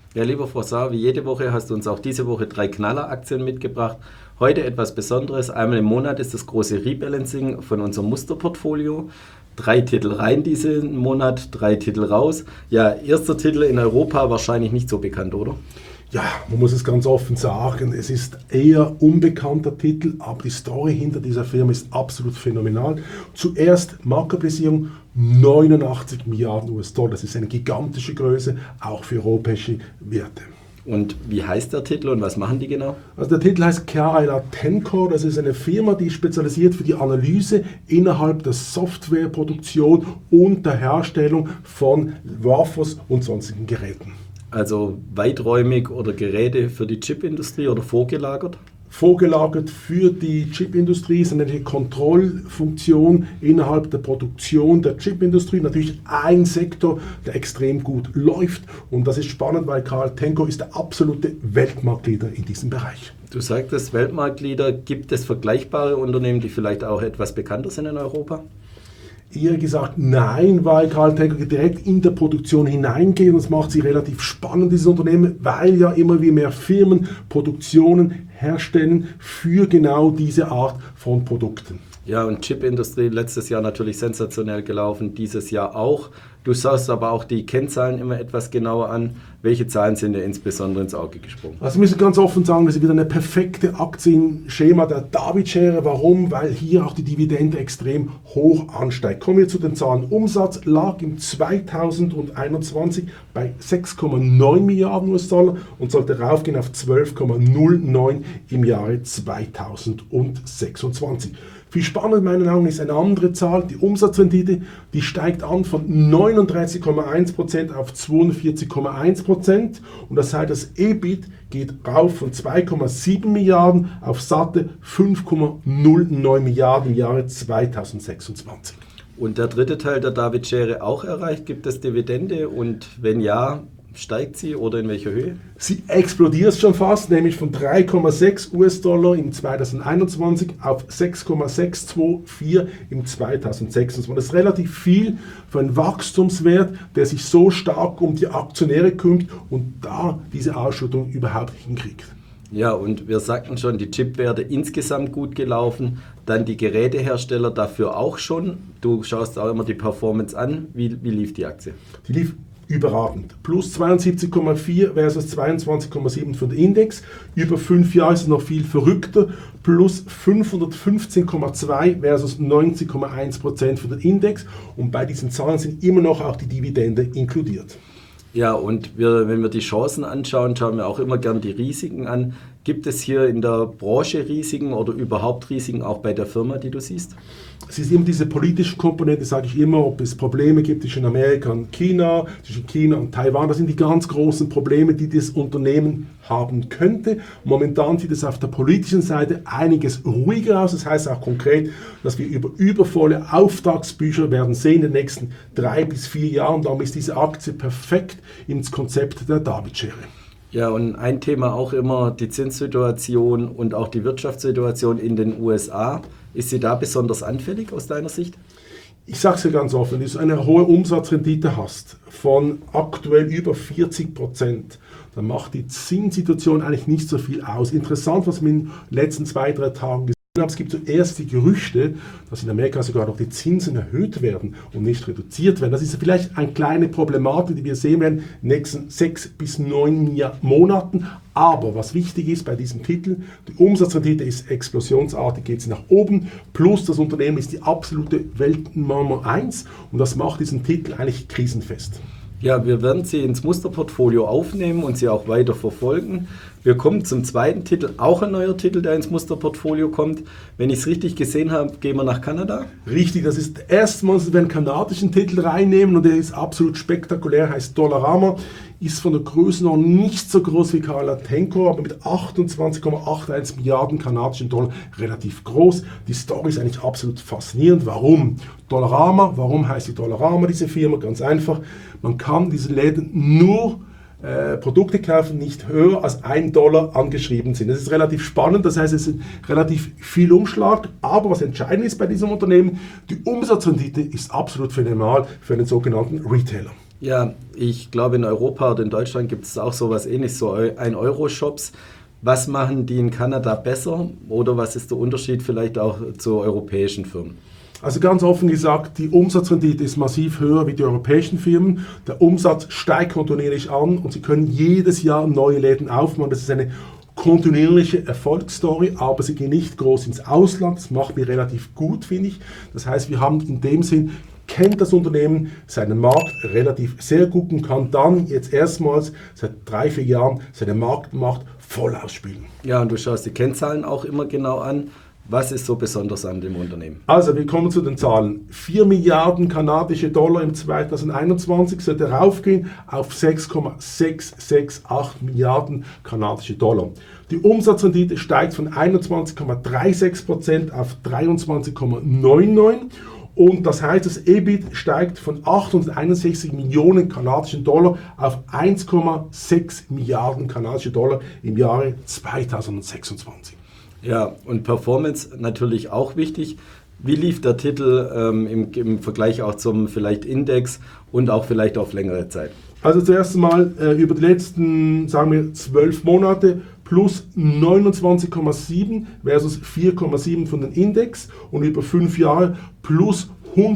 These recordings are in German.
Ja, lieber Frossard, wie jede Woche hast du uns auch diese Woche 3 Knalleraktien mitgebracht. Heute etwas Besonderes. Einmal im Monat ist das große Rebalancing von unserem Musterportfolio. 3 Titel rein diesen Monat, 3 Titel raus. Ja, erster Titel in Europa wahrscheinlich nicht so bekannt, oder? Ja, man muss es ganz offen sagen, es ist eher unbekannter Titel, aber die Story hinter dieser Firma ist absolut phänomenal. Zuerst Marktkapitalisierung 89 Milliarden US-Dollar, das ist eine gigantische Größe, auch für europäische Werte. Und wie heißt der Titel und was machen die genau? Also der Titel heißt KLA Tenco, das ist eine Firma, die spezialisiert für die Analyse innerhalb der Softwareproduktion und der Herstellung von Wafers und sonstigen Geräten. Also weiträumig oder Geräte für die Chipindustrie oder vorgelagert? Vorgelagert für die Chipindustrie ist eine Kontrollfunktion innerhalb der Produktion der Chipindustrie. Natürlich ein Sektor, der extrem gut läuft. Und das ist spannend, weil KLA Tenco ist der absolute Weltmarktleader in diesem Bereich. Du sagtest Weltmarktleader. Gibt es vergleichbare Unternehmen, die vielleicht auch etwas bekannter sind in Europa? Eher gesagt nein, weil KLA Tenco direkt in der Produktion hineingeht. Und das macht sie relativ spannend, dieses Unternehmen, weil ja immer wie mehr Firmen Produktionen herstellen für genau diese Art von Produkten. Ja, und Chipindustrie letztes Jahr natürlich sensationell gelaufen, dieses Jahr auch. Du schaust aber auch die Kennzahlen immer etwas genauer an. Welche Zahlen sind dir insbesondere ins Auge gesprungen? Also wir müssen ganz offen sagen, das ist wieder eine perfekte Aktienschema der David-Schere. Warum? Weil hier auch die Dividende extrem hoch ansteigt. Kommen wir zu den Zahlen. Umsatz lag im 2021 bei 6,9 Milliarden US-Dollar und sollte raufgehen auf 12,09 im Jahre 2026. Viel spannender in meinen Augen ist eine andere Zahl, die Umsatzrendite, die steigt an von 39,1% auf 42,1% und das heißt, das EBIT geht rauf von 2,7 Milliarden auf satte 5,09 Milliarden im Jahre 2026. Und der dritte Teil der David-Schere auch erreicht? Gibt es Dividende und wenn ja, steigt sie oder in welcher Höhe? Sie explodiert schon fast, nämlich von 3,6 US-Dollar im 2021 auf 6,624 im 2026. Das ist relativ viel für einen Wachstumswert, der sich so stark um die Aktionäre kümmert und da diese Ausschüttung überhaupt hinkriegt. Ja, und wir sagten schon, die Chipwerte insgesamt gut gelaufen, dann die Gerätehersteller dafür auch schon. Du schaust auch immer die Performance an. Wie lief die Aktie? Die lief überragend. Plus 72,4 versus 22,7 für den Index. Über 5 Jahre ist es noch viel verrückter. Plus 515,2 versus 90,1% für den Index. Und bei diesen Zahlen sind immer noch auch die Dividende inkludiert. Ja, und wenn wir die Chancen anschauen, schauen wir auch immer gern die Risiken an. Gibt es hier in der Branche Risiken oder überhaupt Risiken auch bei der Firma, die du siehst? Es ist immer diese politische Komponente, sage ich immer, ob es Probleme gibt zwischen Amerika und China, zwischen China und Taiwan. Das sind die ganz großen Probleme, die das Unternehmen haben könnte. Momentan sieht es auf der politischen Seite einiges ruhiger aus. Das heißt auch konkret, dass wir übervolle Auftragsbücher werden sehen in den nächsten 3 bis 4 Jahren. Darum ist diese Aktie perfekt ins Konzept der David-Schere. Ja, und ein Thema auch immer die Zinssituation und auch die Wirtschaftssituation in den USA. Ist sie da besonders anfällig aus deiner Sicht? Ich sage es dir ganz offen, wenn du eine hohe Umsatzrendite hast von aktuell über 40%, dann macht die Zinssituation eigentlich nicht so viel aus. Interessant, was wir in den letzten 2-3 Tagen gesehen haben, es gibt zuerst die Gerüchte, dass in Amerika sogar noch die Zinsen erhöht werden und nicht reduziert werden. Das ist vielleicht eine kleine Problematik, die wir sehen werden in den nächsten 6 bis 9 Monaten. Aber was wichtig ist bei diesem Titel, die Umsatzrendite ist explosionsartig, geht sie nach oben, plus das Unternehmen ist die absolute Weltnummer 1 und das macht diesen Titel eigentlich krisenfest. Ja, wir werden sie ins Musterportfolio aufnehmen und sie auch weiter verfolgen. Wir kommen zum zweiten Titel, auch ein neuer Titel, der ins Musterportfolio kommt. Wenn ich es richtig gesehen habe, gehen wir nach Kanada. Richtig, das ist erstmals, dass wir einen kanadischen Titel reinnehmen und der ist absolut spektakulär, heißt Dollarama, ist von der Größenordnung nicht so groß wie KLA Tenco, aber mit 28,81 Milliarden kanadischen Dollar relativ groß. Die Story ist eigentlich absolut faszinierend. Warum? Dollarama, warum heißt die Dollarama, diese Firma? Ganz einfach, man kann diese Läden nur Produkte kaufen, nicht höher als $1 angeschrieben sind. Das ist relativ spannend, das heißt, es ist relativ viel Umschlag, aber was entscheidend ist bei diesem Unternehmen, die Umsatzrendite ist absolut phänomenal für einen sogenannten Retailer. Ja, ich glaube, in Europa oder in Deutschland gibt es auch sowas ähnliches, so 1-Euro-Shops. Was machen die in Kanada besser oder was ist der Unterschied vielleicht auch zu europäischen Firmen? Also ganz offen gesagt, die Umsatzrendite ist massiv höher wie die europäischen Firmen. Der Umsatz steigt kontinuierlich an und sie können jedes Jahr neue Läden aufmachen. Das ist eine kontinuierliche Erfolgsstory, aber sie gehen nicht groß ins Ausland. Das macht mir relativ gut, finde ich. Das heißt, wir haben in dem Sinn, kennt das Unternehmen seinen Markt relativ sehr gut und kann dann jetzt erstmals seit 3-4 Jahren seine Marktmacht voll ausspielen. Ja, und du schaust die Kennzahlen auch immer genau an. Was ist so besonders an dem Unternehmen? Also, wir kommen zu den Zahlen. 4 Milliarden kanadische Dollar im 2021 sollte raufgehen auf 6,668 Milliarden kanadische Dollar. Die Umsatzrendite steigt von 21,36% auf 23,99%. Und das heißt, das EBIT steigt von 861 Millionen kanadischen Dollar auf 1,6 Milliarden kanadische Dollar im Jahre 2026. Ja, und Performance natürlich auch wichtig. Wie lief der Titel im Vergleich auch zum vielleicht Index und auch vielleicht auf längere Zeit? Also zuerst mal über die letzten, sagen wir, 12 Monate plus 29,7 versus 4,7 von den Index und über 5 Jahre plus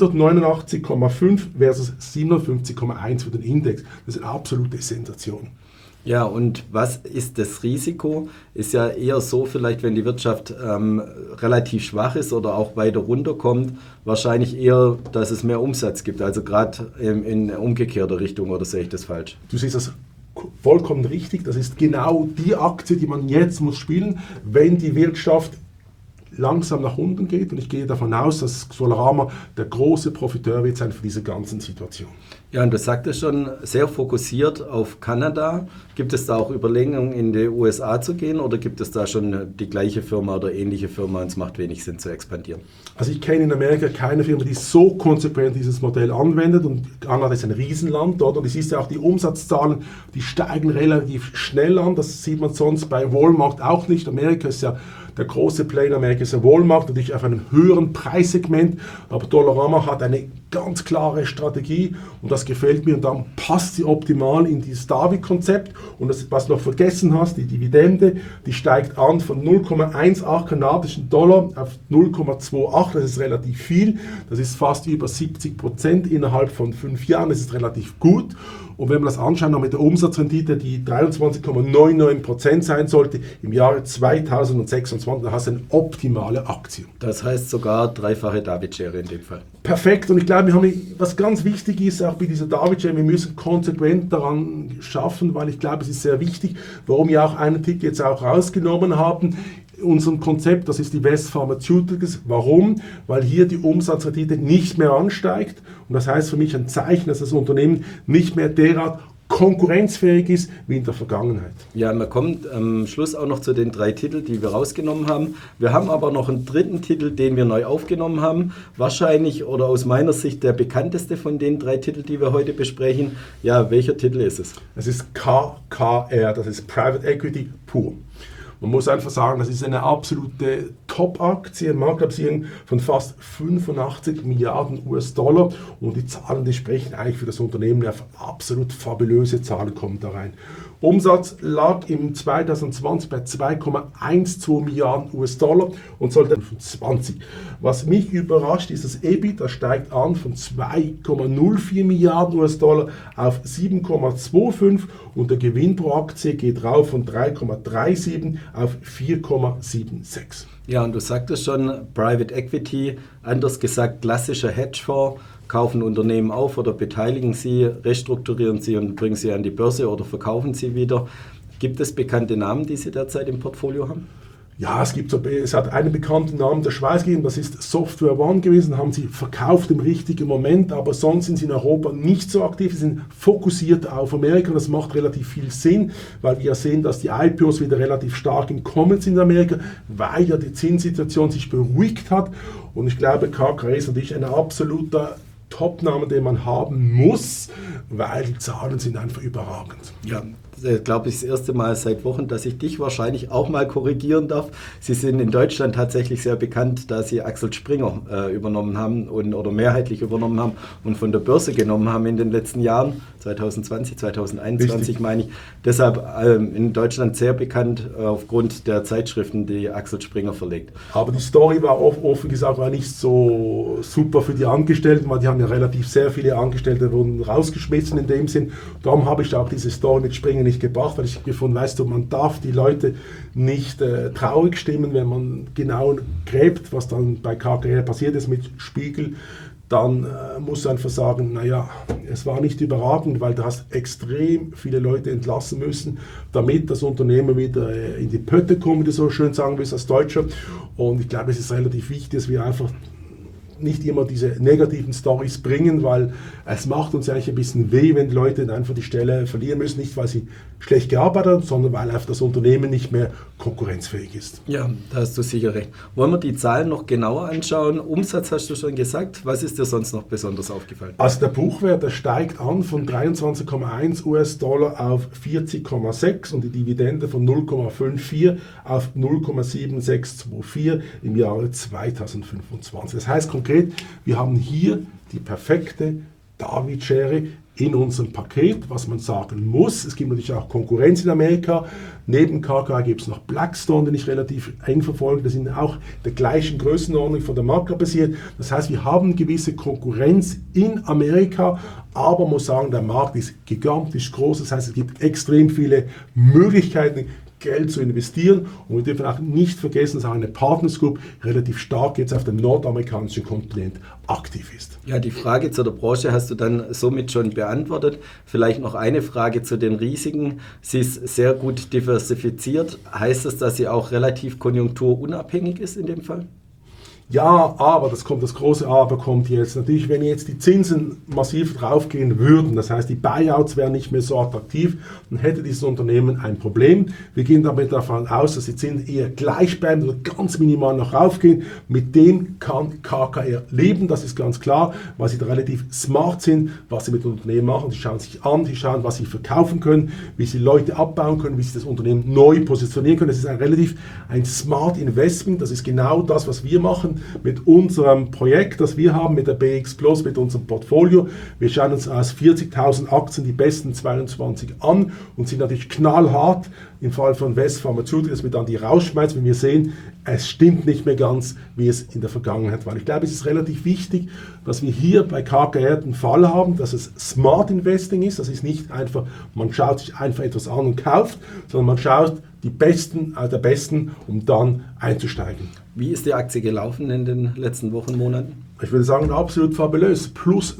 189,5 versus 57,1 für den Index. Das ist eine absolute Sensation. Ja, und was ist das Risiko? Ist ja eher so, vielleicht wenn die Wirtschaft relativ schwach ist oder auch weiter runterkommt, wahrscheinlich eher, dass es mehr Umsatz gibt, also gerade in umgekehrter Richtung, oder sehe ich das falsch? Du siehst das vollkommen richtig, das ist genau die Aktie, die man jetzt muss spielen, wenn die Wirtschaft langsam nach unten geht und ich gehe davon aus, dass Solarama der große Profiteur wird sein für diese ganzen Situation. Ja, und du sagtest schon, sehr fokussiert auf Kanada. Gibt es da auch Überlegungen, in die USA zu gehen oder gibt es da schon die gleiche Firma oder ähnliche Firma und es macht wenig Sinn zu expandieren? Also ich kenne in Amerika keine Firma, die so konsequent dieses Modell anwendet und Kanada ist ein Riesenland dort und es ist ja auch die Umsatzzahlen, die steigen relativ schnell an. Das sieht man sonst bei Walmart auch nicht. Amerika ist ja der große Player in Amerika ist der Walmart, natürlich auf einem höheren Preissegment, aber Dollarama hat eine ganz klare Strategie und das gefällt mir und dann passt sie optimal in dieses Davi-Konzept und das, was du noch vergessen hast, die Dividende, die steigt an von 0,18 kanadischen Dollar auf 0,28, das ist relativ viel, das ist fast über 70% innerhalb von 5 Jahren, das ist relativ gut. Und wenn man das anschaut, noch mit der Umsatzrendite, die 23,99% sein sollte im Jahre 2026, dann hast du eine optimale Aktie. Das heißt sogar dreifache David-Schere in dem Fall. Perfekt. Und ich glaube, was ganz wichtig ist, auch bei dieser David-Schere, wir müssen konsequent daran schaffen, weil ich glaube, es ist sehr wichtig, warum wir auch einen Titel jetzt auch rausgenommen haben. Unserem Konzept, das ist die West Pharmaceuticals. Warum? Weil hier die Umsatzrendite nicht mehr ansteigt und das heißt für mich ein Zeichen, dass das Unternehmen nicht mehr derart konkurrenzfähig ist wie in der Vergangenheit. Ja, man kommt am Schluss auch noch zu den 3 Titeln, die wir rausgenommen haben. Wir haben aber noch einen dritten Titel, den wir neu aufgenommen haben. Wahrscheinlich oder aus meiner Sicht der bekannteste von den 3 Titeln, die wir heute besprechen. Ja, welcher Titel ist es? Es ist KKR, das ist Private Equity pur. Man muss einfach sagen, das ist eine absolute Top-Aktie, Marktkapitalisierung von fast 85 Milliarden US-Dollar und die Zahlen, die sprechen eigentlich für das Unternehmen, ja, absolut fabulöse Zahlen kommen da rein. Umsatz lag im 2020 bei 2,12 Milliarden US-Dollar und sollte 20. Was mich überrascht, ist das EBIT, das steigt an von 2,04 Milliarden US-Dollar auf 7,25 und der Gewinn pro Aktie geht rauf von 3,37 auf 4,76. Ja, und du sagtest schon, Private Equity, anders gesagt klassischer Hedgefonds, kaufen Unternehmen auf oder beteiligen sie, restrukturieren sie und bringen sie an die Börse oder verkaufen sie wieder. Gibt es bekannte Namen, die Sie derzeit im Portfolio haben? Ja, es hat einen bekannten Namen der Schweiz gegeben, das ist Software One gewesen, haben sie verkauft im richtigen Moment, aber sonst sind sie in Europa nicht so aktiv, sie sind fokussiert auf Amerika und das macht relativ viel Sinn, weil wir ja sehen, dass die IPOs wieder relativ stark im Kommen sind in Amerika, weil ja die Zinssituation sich beruhigt hat und ich glaube, KKR ist natürlich ein absoluter Top-Name, den man haben muss, weil die Zahlen sind einfach überragend. Ja, glaube ich, das erste Mal seit Wochen, dass ich dich wahrscheinlich auch mal korrigieren darf. Sie sind in Deutschland tatsächlich sehr bekannt, da Sie Axel Springer übernommen haben oder mehrheitlich übernommen haben und von der Börse genommen haben in den letzten Jahren. 2020, 2021 Richtig. meine ich. Deshalb in Deutschland sehr bekannt aufgrund der Zeitschriften, die Axel Springer verlegt. Aber die Story war offen gesagt war nicht so super für die Angestellten, weil die haben ja relativ sehr viele Angestellte wurden rausgeschmissen in dem Sinn. Darum habe ich auch diese Story mit Springer nicht gebracht, weil ich gefunden, weißt du, man darf die Leute nicht traurig stimmen, wenn man genau gräbt, was dann bei KKR passiert ist mit Spiegel. Dann musst du einfach sagen, naja, es war nicht überragend, weil du hast extrem viele Leute entlassen müssen, damit das Unternehmen wieder in die Pötte kommt, wie du so schön sagen willst als Deutscher. Und ich glaube, es ist relativ wichtig, dass wir einfach nicht immer diese negativen Storys bringen, weil es macht uns eigentlich ein bisschen weh, wenn die Leute einfach die Stelle verlieren müssen, nicht weil sie schlecht gearbeitet haben, sondern weil einfach das Unternehmen nicht mehr konkurrenzfähig ist. Ja, da hast du sicher recht. Wollen wir die Zahlen noch genauer anschauen? Umsatz hast du schon gesagt. Was ist dir sonst noch besonders aufgefallen? Also der Buchwert, der steigt an von 23,1 US-Dollar auf 40,6 und die Dividende von 0,54 auf 0,7624 im Jahre 2025. Das heißt konkret, wir haben hier die perfekte David-Schere in unserem Paket, was man sagen muss. Es gibt natürlich auch Konkurrenz in Amerika. Neben KKR gibt es noch Blackstone, den ich relativ eng verfolge. Das sind auch der gleichen Größenordnung von der Marktkapitalisierung. Das heißt, wir haben gewisse Konkurrenz in Amerika, aber man muss sagen, der Markt ist gigantisch groß. Das heißt, es gibt extrem viele Möglichkeiten, Geld zu investieren. Und wir dürfen auch nicht vergessen, dass auch eine Partners Group relativ stark jetzt auf dem nordamerikanischen Kontinent aktiv ist. Ja, die Frage zu der Branche hast du dann somit schon beantwortet. Vielleicht noch eine Frage zu den Risiken. Sie ist sehr gut diversifiziert. Heißt das, dass sie auch relativ konjunkturunabhängig ist in dem Fall? Ja, aber das große Aber kommt jetzt. Natürlich, wenn jetzt die Zinsen massiv draufgehen würden, das heißt, die Buyouts wären nicht mehr so attraktiv, dann hätte dieses Unternehmen ein Problem. Wir gehen damit davon aus, dass die Zinsen eher gleich bleiben oder ganz minimal noch raufgehen. Mit dem kann KKR leben, das ist ganz klar, weil sie da relativ smart sind, was sie mit dem Unternehmen machen. Sie schauen sich an, sie schauen, was sie verkaufen können, wie sie Leute abbauen können, wie sie das Unternehmen neu positionieren können. Das ist ein smart Investment, das ist genau das, was wir machen mit unserem Projekt, das wir haben, mit der BX Plus, mit unserem Portfolio. Wir schauen uns aus 40.000 Aktien die besten 22 an und sind natürlich knallhart im Fall von West Pharmaceutical, dass wir dann die rausschmeißen, wenn wir sehen, es stimmt nicht mehr ganz, wie es in der Vergangenheit war. Ich glaube, es ist relativ wichtig, dass wir hier bei KKR den Fall haben, dass es Smart Investing ist. Das ist nicht einfach, man schaut sich einfach etwas an und kauft, sondern man schaut die Besten der Besten, um dann einzusteigen. Wie ist die Aktie gelaufen in den letzten Wochen, Monaten? Ich würde sagen, absolut fabulös. Plus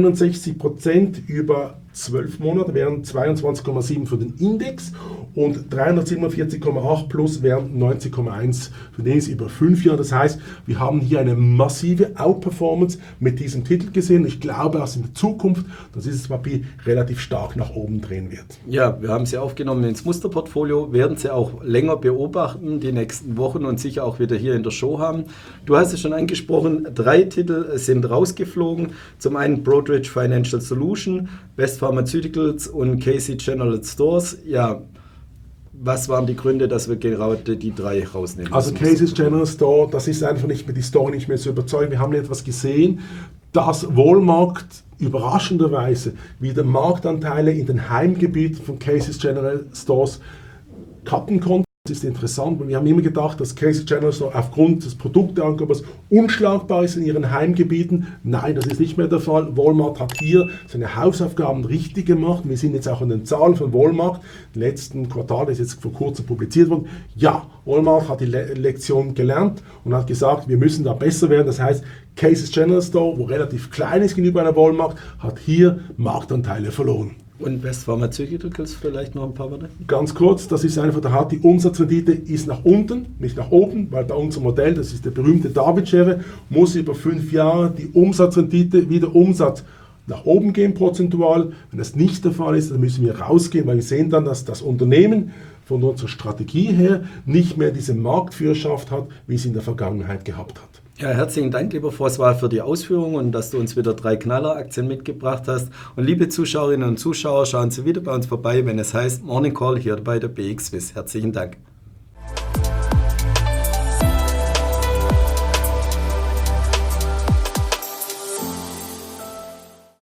69% über 12 Monate wären 22,7 für den Index und 347,8 plus wären 90,1 für den über 5 Jahre. Das heißt, wir haben hier eine massive Outperformance mit diesem Titel gesehen. Ich glaube, dass in der Zukunft, dass dieses Papier relativ stark nach oben drehen wird. Ja, wir haben sie aufgenommen ins Musterportfolio, werden sie auch länger beobachten, die nächsten Wochen und sicher auch wieder hier in der Show haben. Du hast es schon angesprochen, 3 Titel sind rausgeflogen. Zum einen Broadridge Financial Solution, West Pharmaceuticals und Casey General Stores. Ja, was waren die Gründe, dass wir gerade die 3 rausnehmen? Also Casey's General Store, das ist einfach nicht mehr die Story nicht mehr zu überzeugen. Wir haben etwas gesehen, dass Walmart überraschenderweise wieder Marktanteile in den Heimgebieten von Casey's General Stores cutten konnte. Das ist interessant, weil wir haben immer gedacht, dass Casey's General Store aufgrund des Produkteangebots unschlagbar ist in ihren Heimgebieten. Nein, das ist nicht mehr der Fall. Walmart hat hier seine Hausaufgaben richtig gemacht. Wir sind jetzt auch an den Zahlen von Walmart. Im letzten Quartal ist jetzt vor kurzem publiziert worden. Ja, Walmart hat die Lektion gelernt und hat gesagt, wir müssen da besser werden. Das heißt, Casey's General Store, wo relativ klein ist gegenüber einer Walmart, hat hier Marktanteile verloren. Und West Pharmaceuticals vielleicht noch ein paar Worte? Ganz kurz, das ist einfach, da hat die Umsatzrendite ist nach unten, nicht nach oben, weil bei unserem Modell, das ist der berühmte David-Schere, muss über 5 Jahre die Umsatzrendite wieder Umsatz nach oben gehen prozentual. Wenn das nicht der Fall ist, dann müssen wir rausgehen, weil wir sehen dann, dass das Unternehmen von unserer Strategie her nicht mehr diese Marktführerschaft hat, wie es in der Vergangenheit gehabt hat. Ja, herzlichen Dank, lieber François, für die Ausführungen und dass du uns wieder 3 Knalleraktien mitgebracht hast. Und liebe Zuschauerinnen und Zuschauer, schauen Sie wieder bei uns vorbei, wenn es heißt Morning Call hier bei der BX Swiss. Herzlichen Dank.